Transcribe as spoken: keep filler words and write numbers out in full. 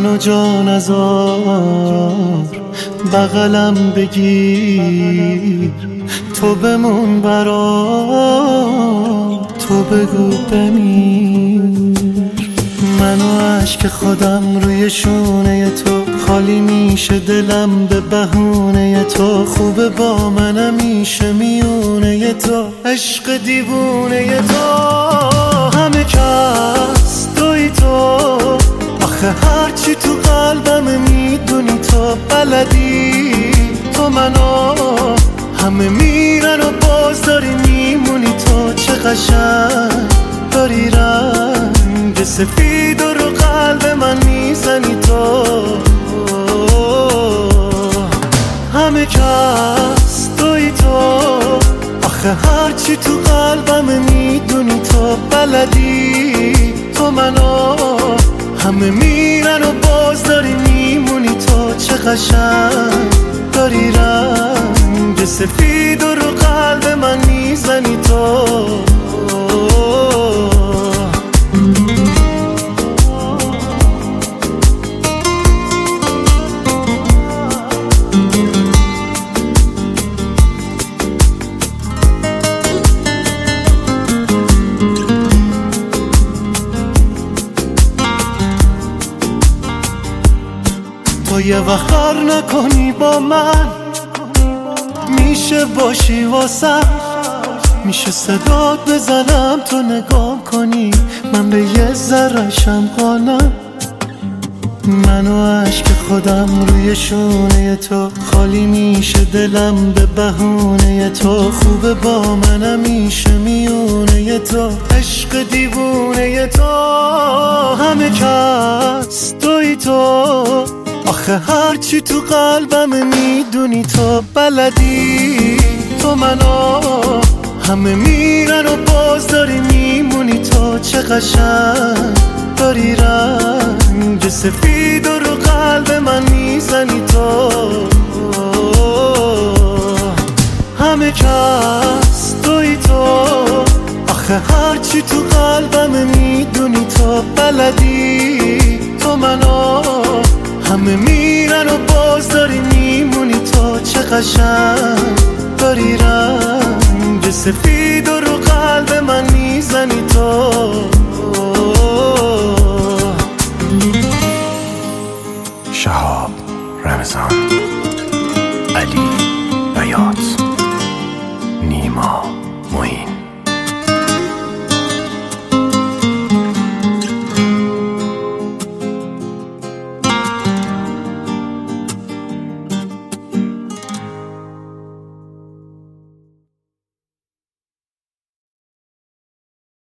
منو جان ازار بغلم بگیر، تو بمون برام، تو بگو بمیر. منو عشق خودم روی شونه تو، خالی میشه دلم به بهونه تو. خوبه با من میشه میونه تو، عشق دیوونه تو. همه کس توی تو، آخه هرچی تو قلبم میدونی تو، بلدی تو منو. همه میرن و باز داری میمونی تو، چه قشنگ داری رنگ سفید و رو قلب من میزنی تو. همه کس توی تو، آخه هرچی تو قلبم میدونی تو، بلدی تو منو. همه میرن و باز داری میمونی تو، چه قشنگ داری رنگ سفید و رو قلب من میزنی تو. تو یه وقت کار نکنی با من، میشه باشی واسم، میشه صدات بزنم تو نگاه کنی، من به یه ذره‌شم قانم. منو عشق خودم روی شونه تو، خالی میشه دلم به بهونه تو. خوبه با من میشه میونه تو، عشق دیوونه تو. همه کس توی تو، آخه هرچی تو قلبم میدونی تو، بلدی تو منو. همه میرن و باز داری میمونی تو، چه قشنگ داری رنگ سفید و رو قلب من میزنی تو. همه کس توی تو، آخه هرچی تو قلبم میدونی تو، بلدی تو منو. همه میرن و باز داری میمونی تو، چه قشنگ داری رنگ سفید و رو قلب من میزنی تو. شهاب رمضان، علی بیات.